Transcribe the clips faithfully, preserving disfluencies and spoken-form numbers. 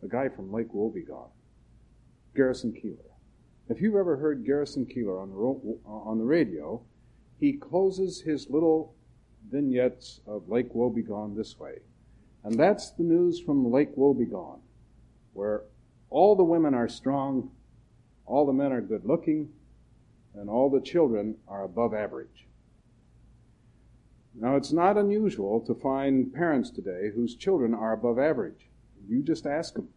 guy from Lake Wobegon, Garrison Keillor. If you've ever heard Garrison Keillor on the, ro- on the radio, he closes his little vignettes of Lake Wobegon this way. And that's the news from Lake Wobegon, where all the women are strong, all the men are good looking, and all the children are above average. Now, it's not unusual to find parents today whose children are above average. You just ask them.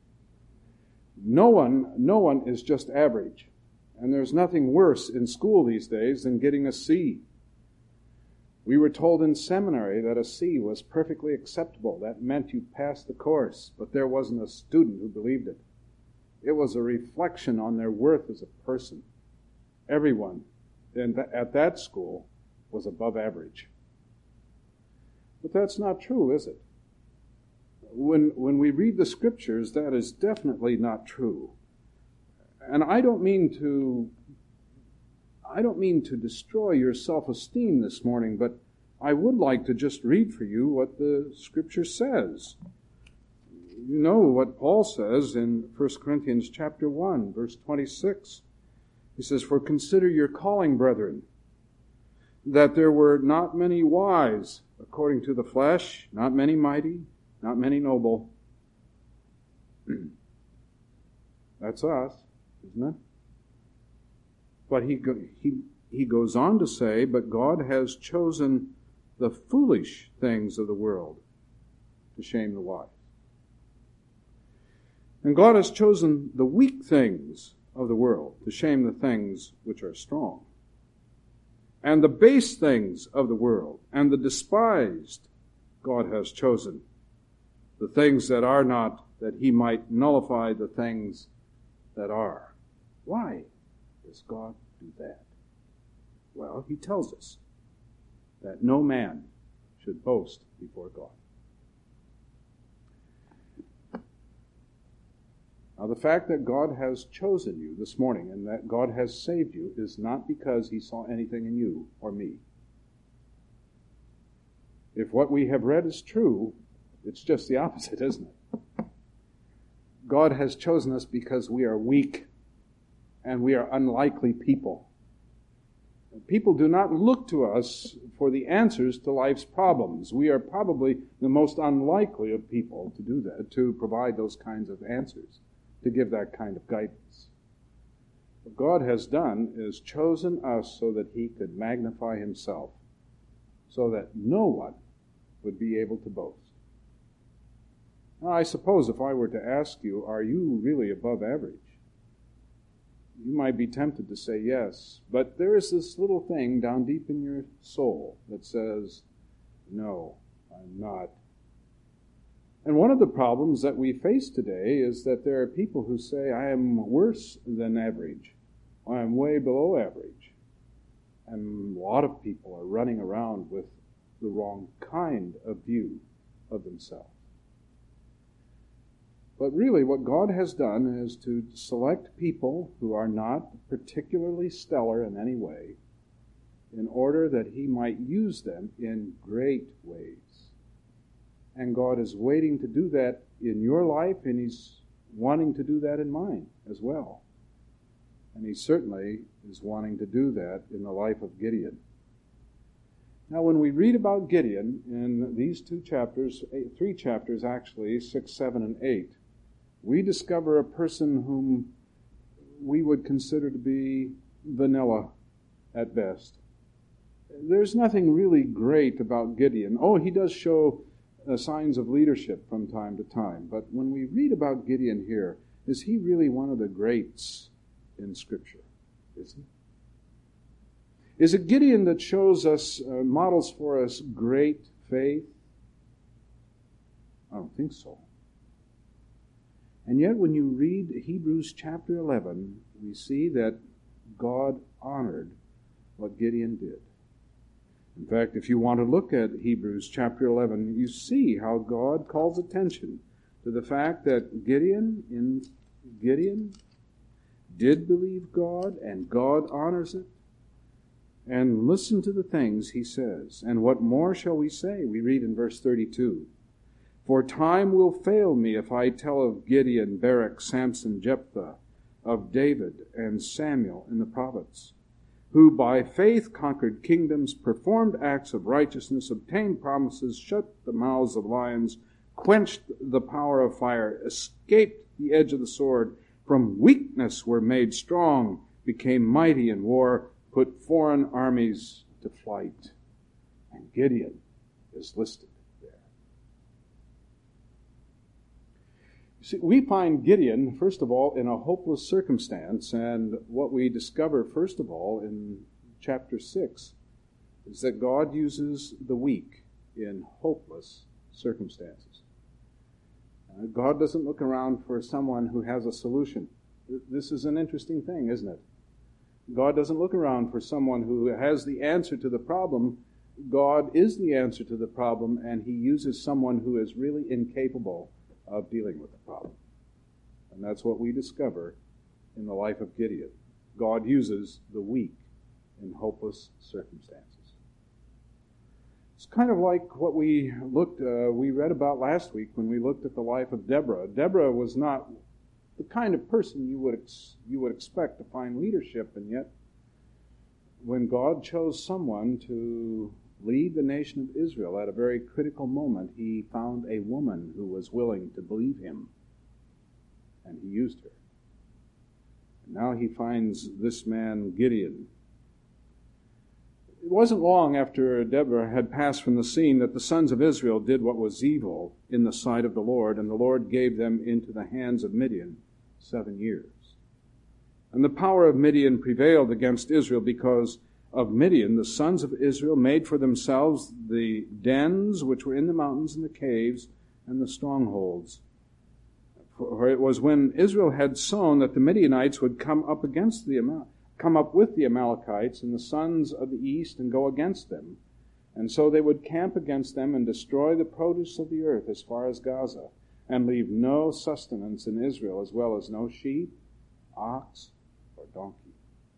No one, no one is just average. And there's nothing worse in school these days than getting a C. We were told in seminary that a C was perfectly acceptable. That meant you passed the course, but there wasn't a student who believed it. It was a reflection on their worth as a person. Everyone in th- at that school was above average. But that's not true, is it? When, when we read the scriptures, that is definitely not true. And I don't mean to, I don't mean to destroy your self-esteem this morning, but I would like to just read for you what the scripture says. You know what Paul says in First Corinthians chapter one, verse twenty-six. He says, "For consider your calling, brethren, that there were not many wise according to the flesh, not many mighty, not many noble." That's us, isn't it? But he, go, he, he goes on to say, "But God has chosen the foolish things of the world to shame the wise. And God has chosen the weak things of the world to shame the things which are strong. And the base things of the world and the despised God has chosen, the things that are not, that he might nullify the things that are." Why does God do that? Well, he tells us that no man should boast before God. Now, the fact that God has chosen you this morning and that God has saved you is not because he saw anything in you or me. If what we have read is true, it's just the opposite, isn't it? God has chosen us because we are weak and we are unlikely people. People do not look to us for the answers to life's problems. We are probably the most unlikely of people to do that, to provide those kinds of answers, to give that kind of guidance. What God has done is chosen us so that he could magnify himself, so that no one would be able to boast. Now, I suppose if I were to ask you, are you really above average? You might be tempted to say yes, but there is this little thing down deep in your soul that says, no, I'm not. And one of the problems that we face today is that there are people who say, I am worse than average. I am way below average. And a lot of people are running around with the wrong kind of view of themselves. But really what God has done is to select people who are not particularly stellar in any way in order that he might use them in great ways. And God is waiting to do that in your life, and he's wanting to do that in mine as well. And he certainly is wanting to do that in the life of Gideon. Now, when we read about Gideon in these two chapters, eight, three chapters actually, six, seven, and eight, we discover a person whom we would consider to be vanilla at best. There's nothing really great about Gideon. Oh, he does show uh, signs of leadership from time to time. But when we read about Gideon here, is he really one of the greats in Scripture? Is he? Is it Gideon that shows us, uh, models for us great faith? I don't think so. And yet when you read Hebrews chapter eleven, we see that God honored what Gideon did. In fact, if you want to look at Hebrews chapter eleven, you see how God calls attention to the fact that Gideon, in Gideon, did believe God, and God honors it. And listen to the things he says. And what more shall we say? We read in verse thirty-two. For time will fail me if I tell of Gideon, Barak, Samson, Jephthah, of David and Samuel in the prophets, who by faith conquered kingdoms, performed acts of righteousness, obtained promises, shut the mouths of lions, quenched the power of fire, escaped the edge of the sword, from weakness were made strong, became mighty in war, put foreign armies to flight. And Gideon is listed there. You see, we find Gideon, first of all, in a hopeless circumstance, and what we discover, first of all, in chapter six, is that God uses the weak in hopeless circumstances. Uh, God doesn't look around for someone who has a solution. This is an interesting thing, isn't it? God doesn't look around for someone who has the answer to the problem. God is the answer to the problem, and he uses someone who is really incapable of dealing with the problem. And that's what we discover in the life of Gideon. God uses the weak in hopeless circumstances. It's kind of like what we looked, uh, we read about last week when we looked at the life of Deborah. Deborah was not the kind of person you would ex- you would expect to find leadership, and yet when God chose someone to lead the nation of Israel at a very critical moment, he found a woman who was willing to believe him, and he used her. And now he finds this man Gideon. It wasn't long after Deborah had passed from the scene that the sons of Israel did what was evil in the sight of the Lord, and the Lord gave them into the hands of Midian seven years. And the power of Midian prevailed against Israel. Because of Midian, the sons of Israel made for themselves the dens which were in the mountains and the caves and the strongholds. For it was when Israel had sown that the Midianites would come up against the Amal- come up with the Amalekites and the sons of the east and go against them. And so they would camp against them and destroy the produce of the earth as far as Gaza, and leave no sustenance in Israel, as well as no sheep, ox, or donkey.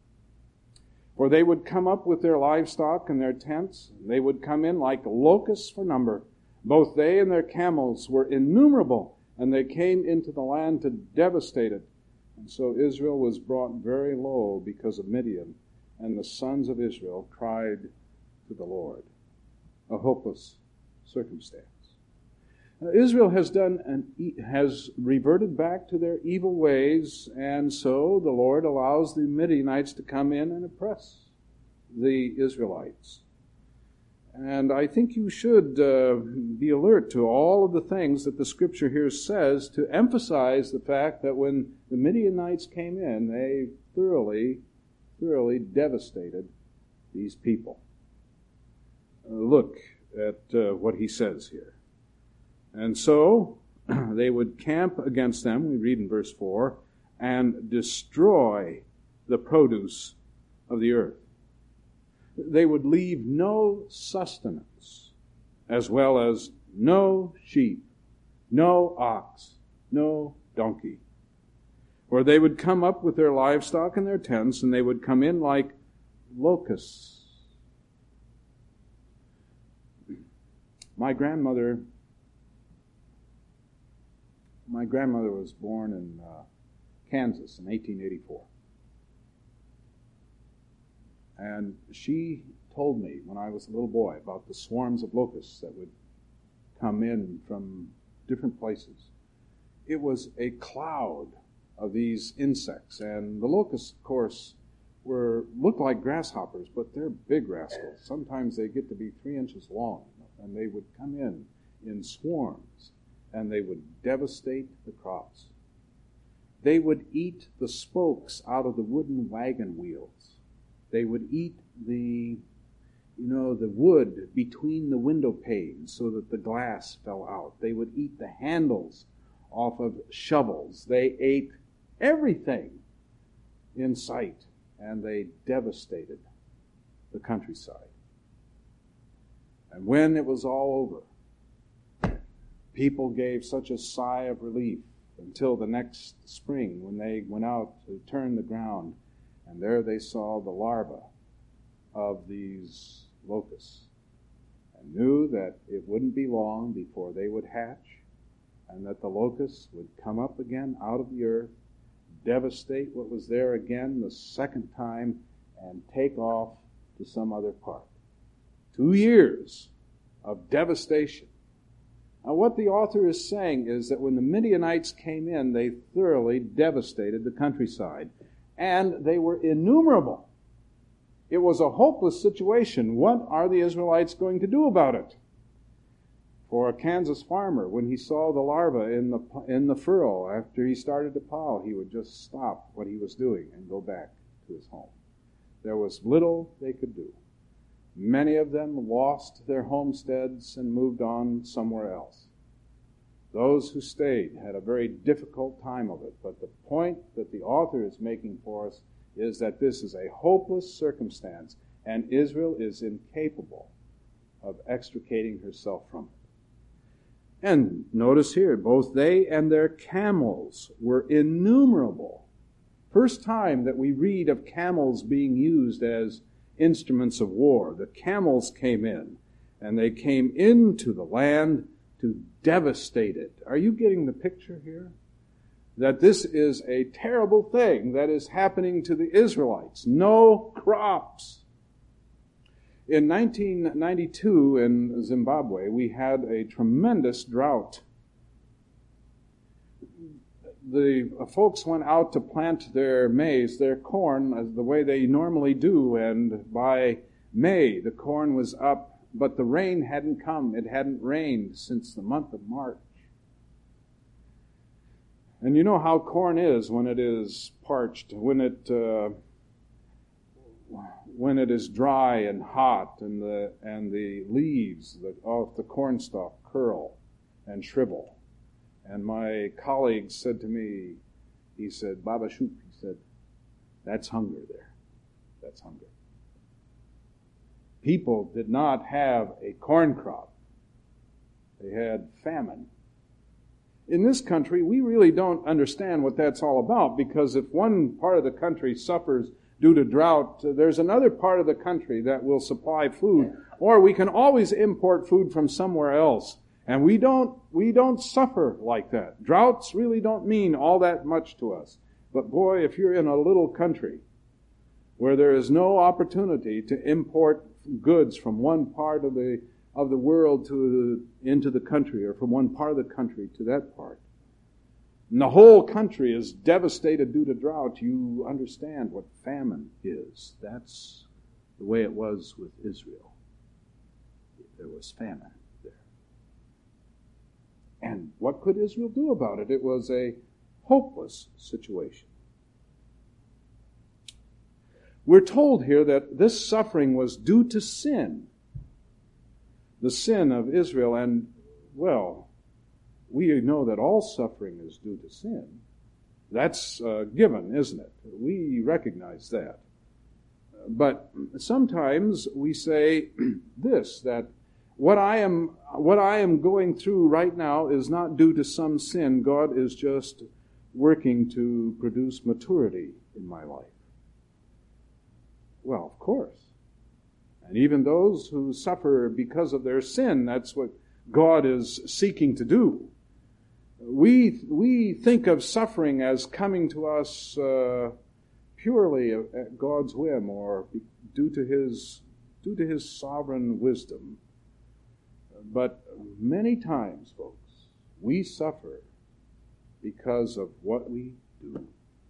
For they would come up with their livestock and their tents, and they would come in like locusts for number. Both they and their camels were innumerable, and they came into the land to devastate it. And so Israel was brought very low because of Midian, and the sons of Israel cried to the Lord. A hopeless circumstance. Now, Israel has done and has reverted back to their evil ways, and so the Lord allows the Midianites to come in and oppress the Israelites. And I think you should uh, be alert to all of the things that the Scripture here says to emphasize the fact that when the Midianites came in, they thoroughly, thoroughly devastated these people. Uh, look at uh, what he says here. And so they would camp against them, we read in verse four, and destroy the produce of the earth. They would leave no sustenance, as well as no sheep, no ox, no donkey. For they would come up with their livestock and their tents, and they would come in like locusts. My grandmother My grandmother was born in uh, Kansas in eighteen eighty-four. And she told me when I was a little boy about the swarms of locusts that would come in from different places. It was a cloud of these insects. And the locusts, of course, were looked like grasshoppers, but they're big rascals. Sometimes they get to be three inches long, and they would come in in swarms, and they would devastate the crops. They would eat the spokes out of the wooden wagon wheels. They would eat the, you know, the wood between the window panes so that the glass fell out. They would eat the handles off of shovels. They ate everything in sight, and they devastated the countryside. And when it was all over, people gave such a sigh of relief until the next spring when they went out to turn the ground, and there they saw the larvae of these locusts and knew that it wouldn't be long before they would hatch and that the locusts would come up again out of the earth, devastate what was there again the second time, and take off to some other part. Two years of devastation. Now, what the author is saying is that when the Midianites came in, they thoroughly devastated the countryside, and they were innumerable. It was a hopeless situation. What are the Israelites going to do about it? For a Kansas farmer, when he saw the larva in the in the furrow after he started to plow, he would just stop what he was doing and go back to his home. There was little they could do. Many of them lost their homesteads and moved on somewhere else. Those who stayed had a very difficult time of it, but the point that the author is making for us is that this is a hopeless circumstance, and Israel is incapable of extricating herself from it. And notice here, both they and their camels were innumerable. First time that we read of camels being used as instruments of war. The camels came in, and they came into the land to devastate it. Are you getting the picture here? That this is a terrible thing that is happening to the Israelites. No crops. In nineteen ninety-two in Zimbabwe, we had a tremendous drought. The folks went out to plant their maize, their corn, as the way they normally do, and by May the corn was up, but the rain hadn't come. It hadn't rained since the month of March. And you know how corn is when it is parched, when it uh, when it is dry and hot, and the and the leaves that off the cornstalk curl and shrivel. And my colleague said to me, he said, Baba Shoop, he said, that's hunger there. That's hunger. People did not have a corn crop. They had famine. In this country, we really don't understand what that's all about, because if one part of the country suffers due to drought, there's another part of the country that will supply food, or we can always import food from somewhere else. And we don't, we don't suffer like that. Droughts really don't mean all that much to us. But boy, if you're in a little country where there is no opportunity to import goods from one part of the of the world to into the country, or from one part of the country to that part, and the whole country is devastated due to drought, you understand what famine is. That's the way it was with Israel. There was famine there. And what could Israel do about it? It was a hopeless situation. We're told here that this suffering was due to sin. The sin of Israel, and, well, we know that all suffering is due to sin. That's uh, given, isn't it? We recognize that. But sometimes we say this, that what I am what I am going through right now is not due to some sin. God is just working to produce maturity in my life. Well, of course. And even those who suffer because of their sin, that's what God is seeking to do. We we think of suffering as coming to us uh, purely at God's whim, or due to His due to His sovereign wisdom. But many times, folks, we suffer because of what we do.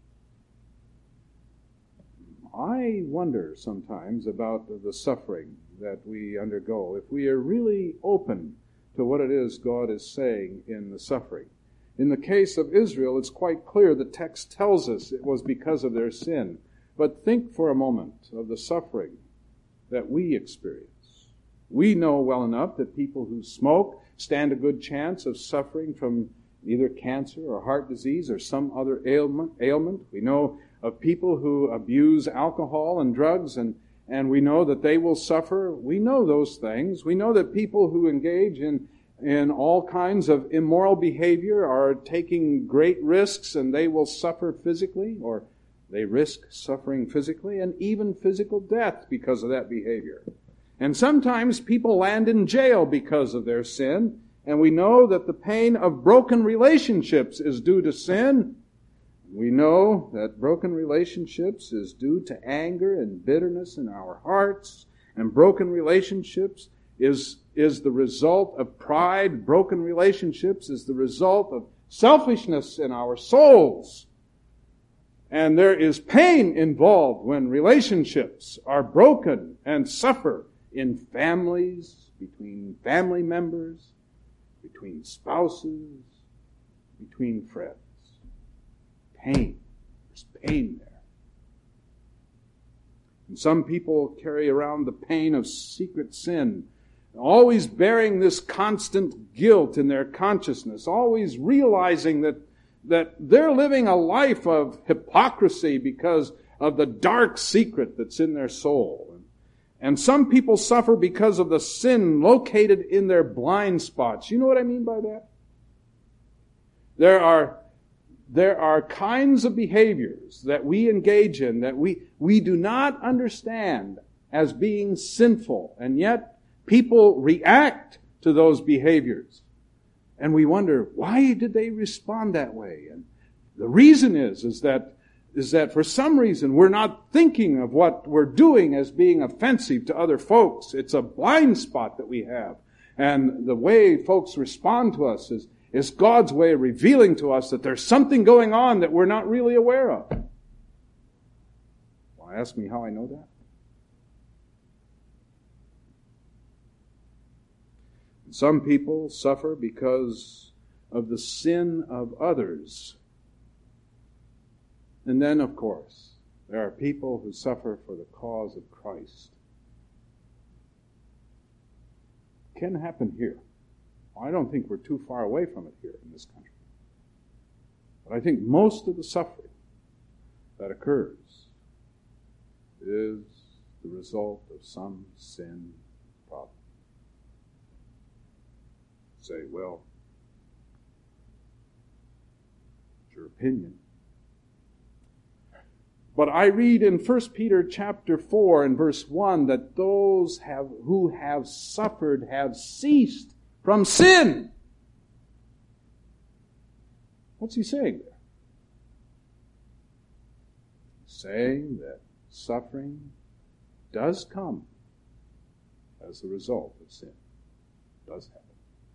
I wonder sometimes about the suffering that we undergo, if we are really open to what it is God is saying in the suffering. In the case of Israel, it's quite clear the text tells us it was because of their sin. But think for a moment of the suffering that we experience. We know well enough that people who smoke stand a good chance of suffering from either cancer or heart disease or some other ailment. ailment. We know of people who abuse alcohol and drugs, and, and we know that they will suffer. We know those things. We know that people who engage in, in all kinds of immoral behavior are taking great risks, and they will suffer physically, or they risk suffering physically, and even physical death because of that behavior. And sometimes people land in jail because of their sin, And we know that the pain of broken relationships is due to sin. We know that broken relationships is due to anger and bitterness in our hearts. And broken relationships is, is the result of pride. Broken relationships is the result of selfishness in our souls. And there is pain involved when relationships are broken and suffer in families, between family members, between spouses, between friends. Pain. There's pain there. And some people carry around the pain of secret sin, always bearing this constant guilt in their consciousness, always realizing that, that they're living a life of hypocrisy because of the dark secret that's in their soul. And some people suffer because of the sin located in their blind spots. You know what I mean by that? There are There are kinds of behaviors that we engage in that we, we do not understand as being sinful, and yet people react to those behaviors. And we wonder, why did they respond that way? And the reason is, is that, is that for some reason we're not thinking of what we're doing as being offensive to other folks. It's a blind spot that we have. And the way folks respond to us is It's God's way of revealing to us that there's something going on that we're not really aware of. Well, ask me how I know that. Some people suffer because of the sin of others. And then, of course, there are people who suffer for the cause of Christ. It can happen here. I don't think we're too far away from it here in this country. But I think most of the suffering that occurs is the result of some sin problem. Say, well, it's your opinion. But I read in First Peter chapter four and verse one that those have who have suffered have ceased from sin. What's he saying there? Saying that suffering does come as a result of sin. It does happen.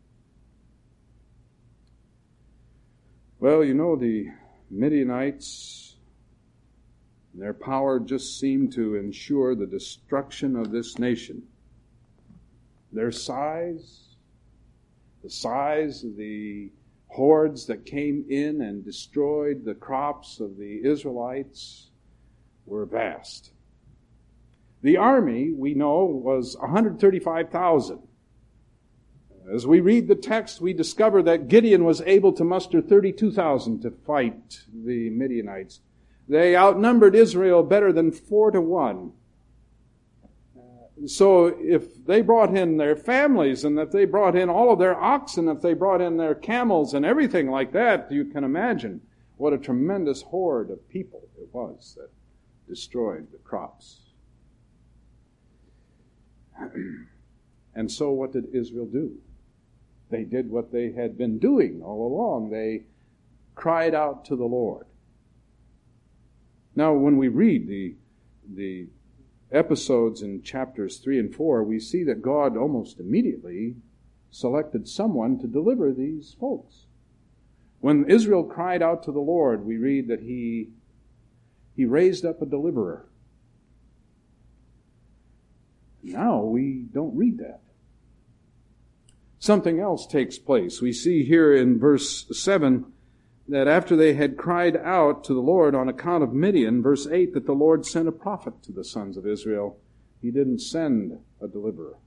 Well, you know, the Midianites, their power just seemed to ensure the destruction of this nation. Their size, the size of the hordes that came in and destroyed the crops of the Israelites were vast. The army, we know, was one hundred thirty-five thousand. As we read the text, we discover that Gideon was able to muster thirty-two thousand to fight the Midianites. They outnumbered Israel better than four to one. So if they brought in their families, and if they brought in all of their oxen, if they brought in their camels and everything like that, you can imagine what a tremendous horde of people it was that destroyed the crops. And so what did Israel do? They did what they had been doing all along. They cried out to the Lord. Now, when we read the, the episodes in chapters three and four, we see that God almost immediately selected someone to deliver these folks. When Israel cried out to the Lord, we read that he, he raised up a deliverer. Now we don't read that. Something else takes place. We see here in verse seven that after they had cried out to the Lord on account of Midian, verse eight, that the Lord sent a prophet to the sons of Israel. He didn't send a deliverer.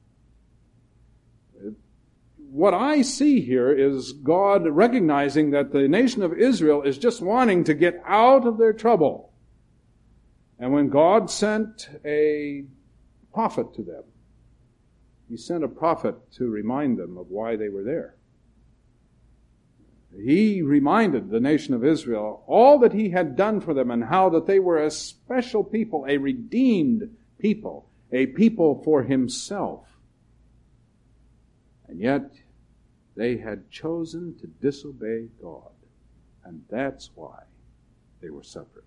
What I see here is God recognizing that the nation of Israel is just wanting to get out of their trouble. And when God sent a prophet to them, He sent a prophet to remind them of why they were there. He reminded the nation of Israel all that He had done for them and how that they were a special people, a redeemed people, a people for Himself. And yet, They had chosen to disobey God, and that's why they were suffering.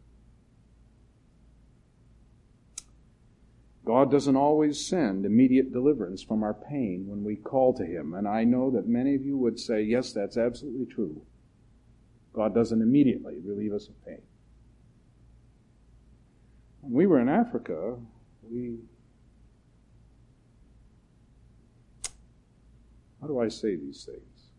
God doesn't always send immediate deliverance from our pain when we call to Him, and I know that many of you would say, yes, that's absolutely true. God doesn't immediately relieve us of pain. When we were in Africa, we... How do I say these things?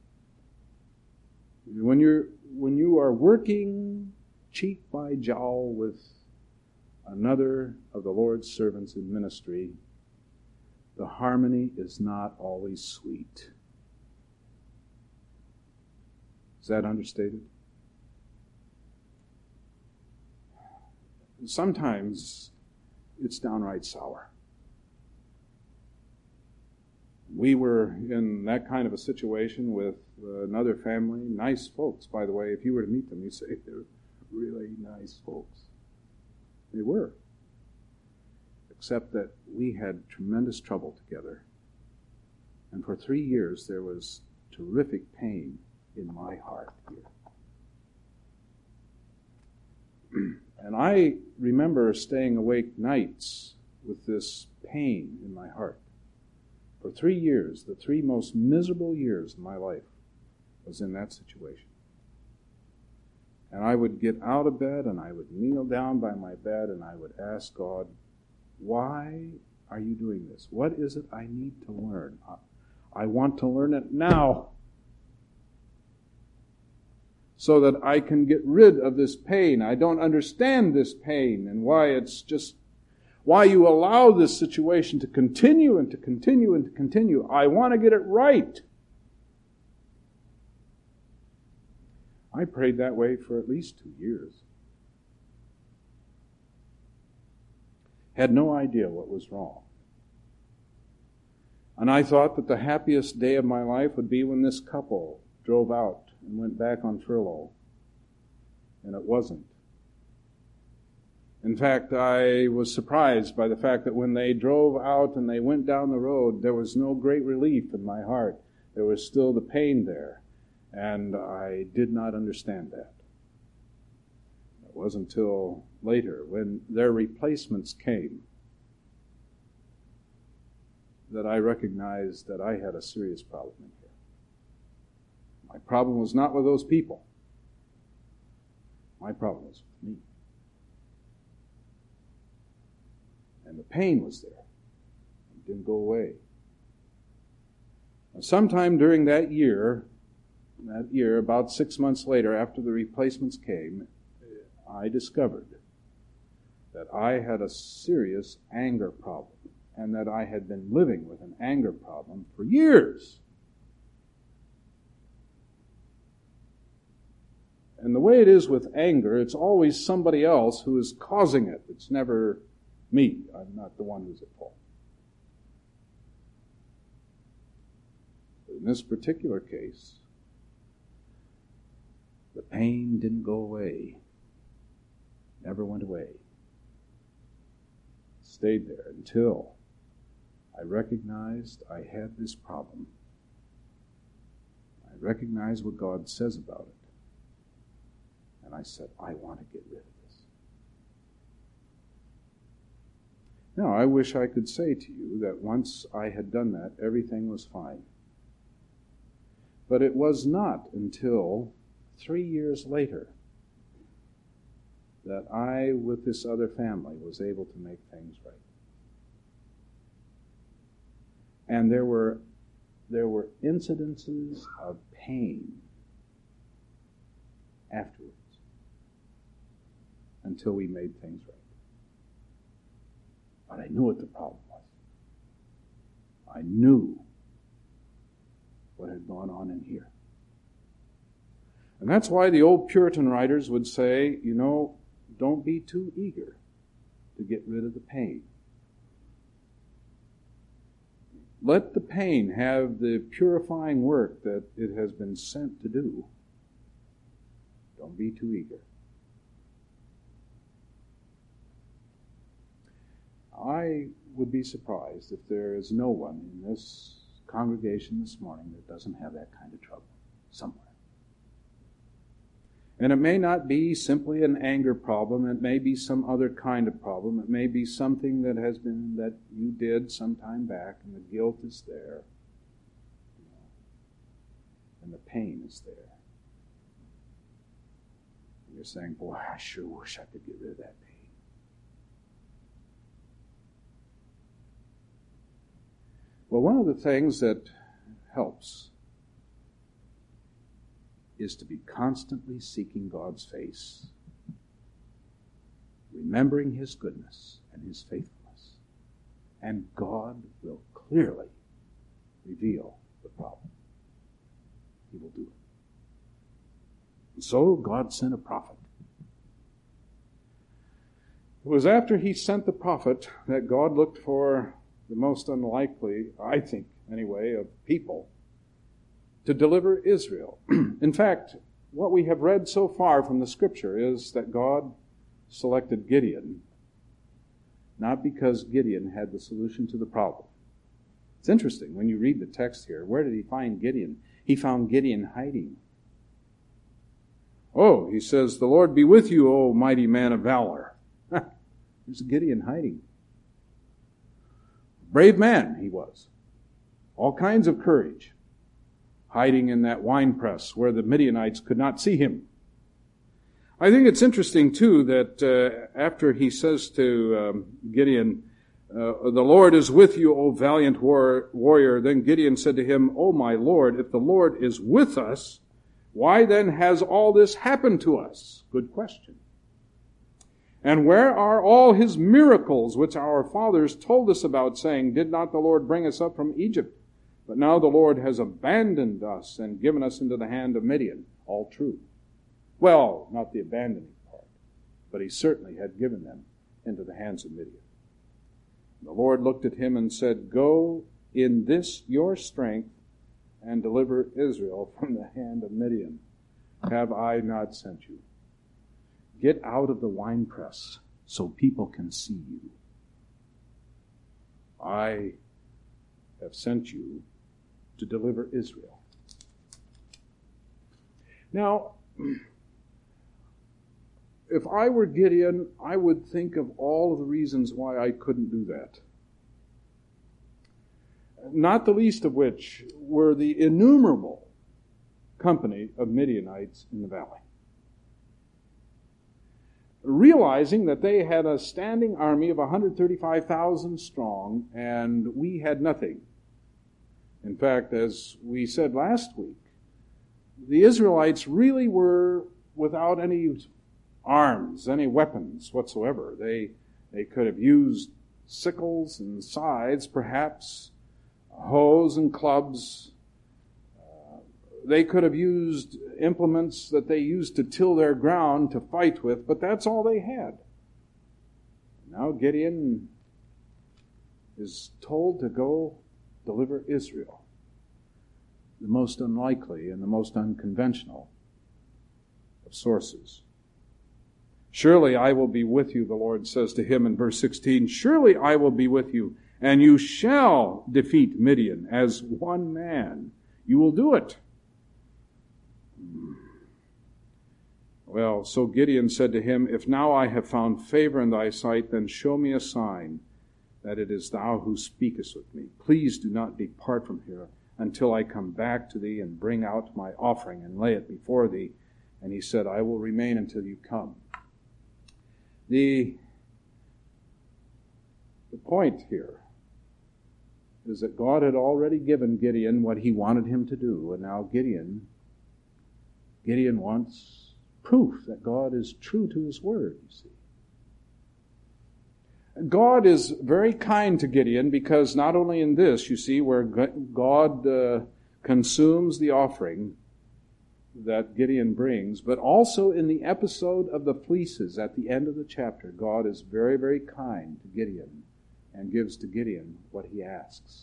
When you're when you are working cheek by jowl with another of the Lord's servants in ministry, the harmony is not always sweet. Is that understated? Sometimes it's downright sour. We were in that kind of a situation with another family, nice folks, by the way. If you were to meet them, you'd say they're really nice folks. They were. Except that we had tremendous trouble together. And for three years there was terrific pain in my heart here. And I remember staying awake nights with this pain in my heart. For three years, the three most miserable years of my life was in that situation. And I would get out of bed and I would kneel down by my bed and I would ask God, why are you doing this? What is it I need to learn? I want to learn it now so that I can get rid of this pain. I don't understand this pain and why it's just, why you allow this situation to continue and to continue and to continue. I want to get it right. I prayed that way for at least two years. Had no idea what was wrong. And I thought that the happiest day of my life would be when this couple drove out and went back on furlough. And it wasn't. In fact, I was surprised by the fact that when they drove out and they went down the road, there was no great relief in my heart. There was still the pain there. And I did not understand that. It wasn't until later, when their replacements came, that I recognized that I had a serious problem in here. My problem was not with those people. My problem was with me. And the pain was there. It didn't go away. And sometime during that year, that year, about six months later, after the replacements came, I discovered that I had a serious anger problem and that I had been living with an anger problem for years. And the way it is with anger, it's always somebody else who is causing it. It's never me. I'm not the one who's at fault. But in this particular case, the pain didn't go away. Never went away. It stayed there until I recognized I had this problem. I recognized what God says about it. And I said, I want to get rid of this. Now, I wish I could say to you that once I had done that, everything was fine. But it was not until three years later that I, with this other family, was able to make things right. And there were there were incidences of pain afterwards until we made things right. But I knew what the problem was. I knew what had gone on in here. And that's why the old Puritan writers would say, you know, don't be too eager to get rid of the pain. Let the pain have the purifying work that it has been sent to do. Don't be too eager. I would be surprised if there is no one in this congregation this morning that doesn't have that kind of trouble somewhere. And it may not be simply an anger problem. It may be some other kind of problem. It may be something that has been, that you did some time back, and the guilt is there. You know, and the pain is there. And you're saying, boy, I sure wish I could get rid of that pain. Well, one of the things that helps is to be constantly seeking God's face, remembering His goodness and His faithfulness, and God will clearly reveal the problem. He will do it. And so God sent a prophet. It was after He sent the prophet that God looked for the most unlikely, I think anyway, of people to deliver Israel. In fact, what we have read so far from the Scripture is that God selected Gideon, not because Gideon had the solution to the problem. It's interesting, when you read the text here, where did He find Gideon? He found Gideon hiding. Oh, he says, the Lord be with you, O mighty man of valor. There's Gideon hiding. Brave man he was. All kinds of courage. Hiding in that winepress where the Midianites could not see him. I think it's interesting, too, that uh, after he says to um, Gideon, uh, the Lord is with you, O valiant war- warrior, then Gideon said to him, O my Lord, if the Lord is with us, why then has all this happened to us? Good question. And where are all His miracles which our fathers told us about, saying, did not the Lord bring us up from Egypt? But now the Lord has abandoned us and given us into the hand of Midian. All true. Well, not the abandoning part, but He certainly had given them into the hands of Midian. The Lord looked at him and said, go in this your strength and deliver Israel from the hand of Midian. Have I not sent you? Get out of the winepress so people can see you. I have sent you to deliver Israel. Now, if I were Gideon, I would think of all of the reasons why I couldn't do that. Not the least of which were the innumerable company of Midianites in the valley. Realizing that they had a standing army of one hundred thirty-five thousand strong, and we had nothing. In fact, as we said last week, the Israelites really were without any arms, any weapons whatsoever. They, they could have used sickles and scythes, perhaps, hoes and clubs. Uh, they could have used implements that they used to till their ground to fight with, but that's all they had. Now Gideon is told to go deliver Israel. The most unlikely and the most unconventional of sources. Surely I will be with you, the Lord says to him in verse sixteen. Surely I will be with you, and you shall defeat Midian as one man. You will do it. Well, so Gideon said to him, if now I have found favor in thy sight, then show me a sign that it is thou who speakest with me. Please do not depart from here until I come back to thee and bring out my offering and lay it before thee. And he said, I will remain until you come. The, the point here is that God had already given Gideon what He wanted him to do, and now Gideon, Gideon wants proof that God is true to His word, you see. God is very kind to Gideon because not only in this, you see, where God uh, consumes the offering that Gideon brings, but also in the episode of the fleeces at the end of the chapter, God is very, very kind to Gideon and gives to Gideon what he asks.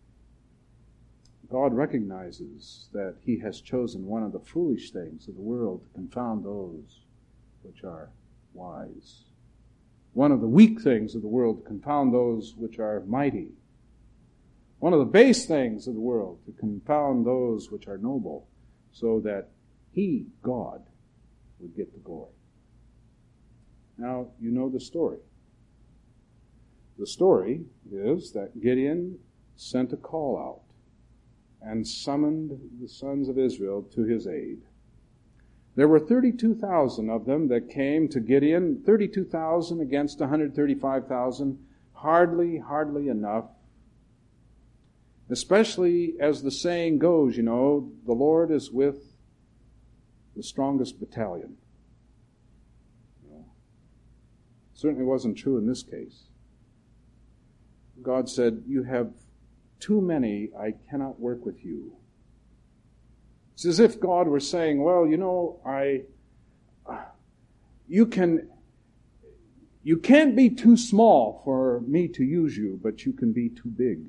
God recognizes that He has chosen one of the foolish things of the world to confound those which are wise. One of the weak things of the world to confound those which are mighty. one of the base things of the world, to confound those which are noble, so that he, God, would get the glory. Now, you know the story. The story is that Gideon sent a call out and summoned the sons of Israel to his aid. There were thirty-two thousand of them that came to Gideon, thirty-two thousand against one hundred thirty-five thousand, hardly, hardly enough. Especially as the saying goes, you know, the Lord is with the strongest battalion. You know, certainly wasn't true in this case. God said, you have too many, I cannot work with you. It's as if God were saying, well, you know, I, you can, you can't be too small for me to use you, but you can be too big.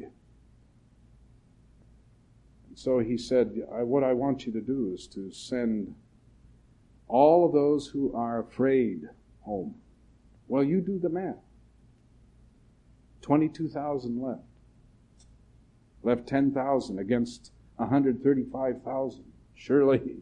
And so he said, I, what I want you to do is to send all of those who are afraid home. Well, you do the math. twenty-two thousand left. Left ten thousand against one hundred thirty-five thousand. Surely,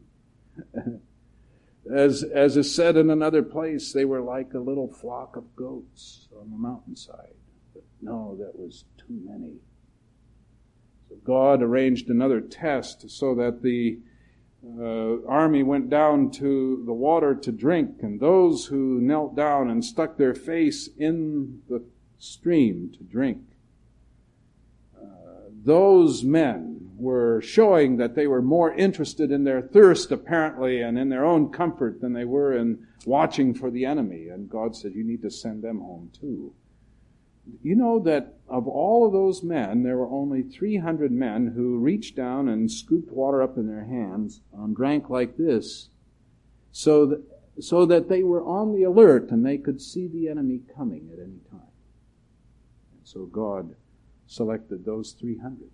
as, as is said in another place, they were like a little flock of goats on the mountainside. But no, that was too many. So God arranged another test so that the uh, army went down to the water to drink, and those who knelt down and stuck their face in the stream to drink, uh, those men were showing that they were more interested in their thirst, apparently, and in their own comfort than they were in watching for the enemy. And God said, you need to send them home too. You know that of all of those men, there were only three hundred men who reached down and scooped water up in their hands and drank like this, so that, so that they were on the alert and they could see the enemy coming at any time. And so God selected those three hundred.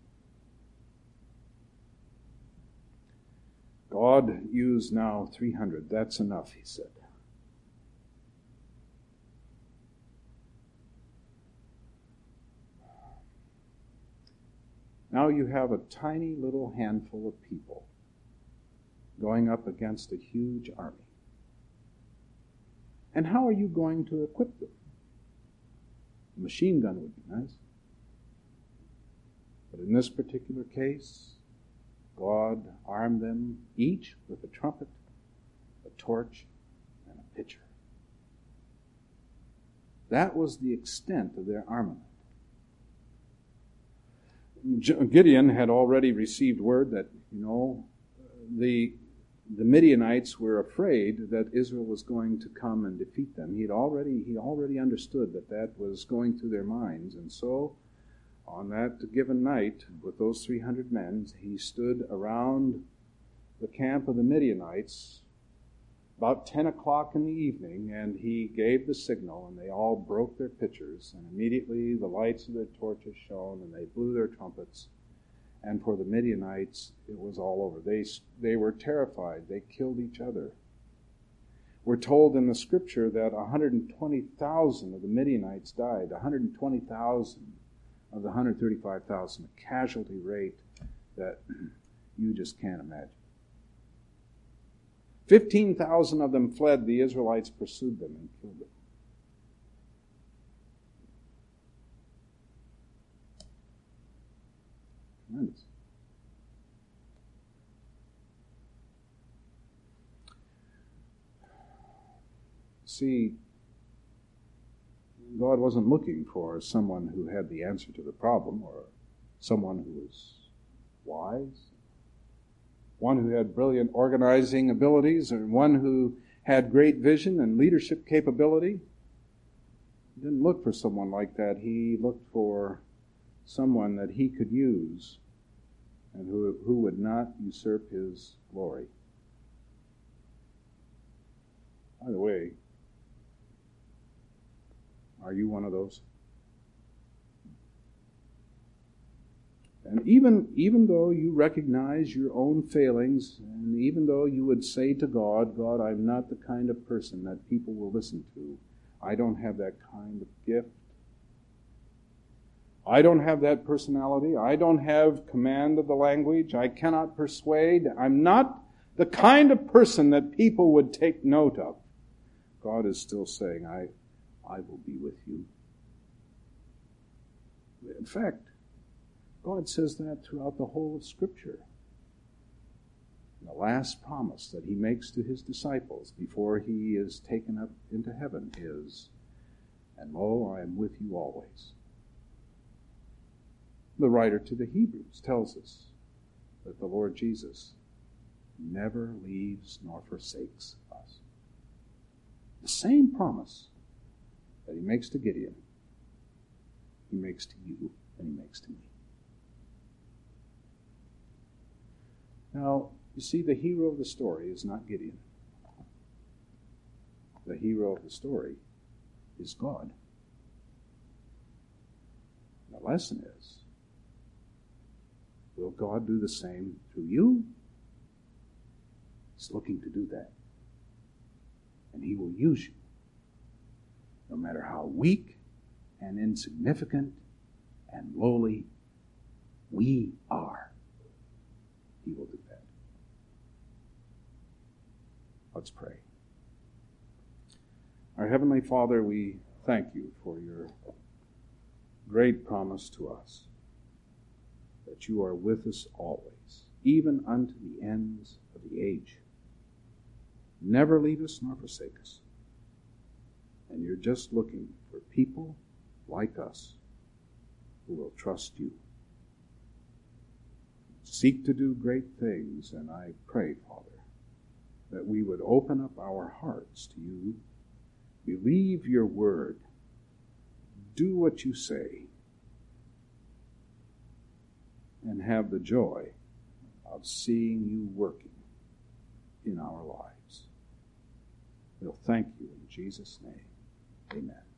God used now three hundred. That's enough, he said. Now you have a tiny little handful of people going up against a huge army. And how are you going to equip them? A machine gun would be nice. But in this particular case, God armed them each with a trumpet, a torch, and a pitcher. That was the extent of their armament. Gideon had already received word that, you know, the the Midianites were afraid that Israel was going to come and defeat them. He'd already he already understood that that was going through their minds, and so on that given night, with those three hundred men, he stood around the camp of the Midianites about ten o'clock in the evening, and he gave the signal, and they all broke their pitchers, and immediately the lights of their torches shone, and they blew their trumpets. And for the Midianites, it was all over. They, they were terrified. They killed each other. We're told in the scripture that one hundred twenty thousand of the Midianites died, one hundred twenty thousand of the one hundred thirty-five thousand, a casualty rate that you just can't imagine. fifteen thousand of them fled. The Israelites pursued them and killed them. Tremendous. See, God wasn't looking for someone who had the answer to the problem, or someone who was wise, one who had brilliant organizing abilities, or one who had great vision and leadership capability. He didn't look for someone like that. He looked for someone that he could use and who, who would not usurp his glory. By the way, are you one of those? And even, even though you recognize your own failings, and even though you would say to God, God, I'm not the kind of person that people will listen to. I don't have that kind of gift. I don't have that personality. I don't have command of the language. I cannot persuade. I'm not the kind of person that people would take note of. God is still saying, I, I will be with you. In fact, God says that throughout the whole of Scripture. The last promise that he makes to his disciples before he is taken up into heaven is, and lo, I am with you always. The writer to the Hebrews tells us that the Lord Jesus never leaves nor forsakes us. The same promise that he makes to Gideon, he makes to you, and he makes to me. Now, you see, the hero of the story is not Gideon. The hero of the story is God. The lesson is, will God do the same through you? He's looking to do that. And he will use you. No matter how weak and insignificant and lowly we are, he will do that. Let's pray. Our Heavenly Father, we thank you for your great promise to us that you are with us always, even unto the ends of the age. Never leave us nor forsake us. And you're just looking for people like us who will trust you. Seek to do great things, and I pray, Father, that we would open up our hearts to you, believe your word, do what you say, and have the joy of seeing you working in our lives. We'll thank you in Jesus' name. Amen.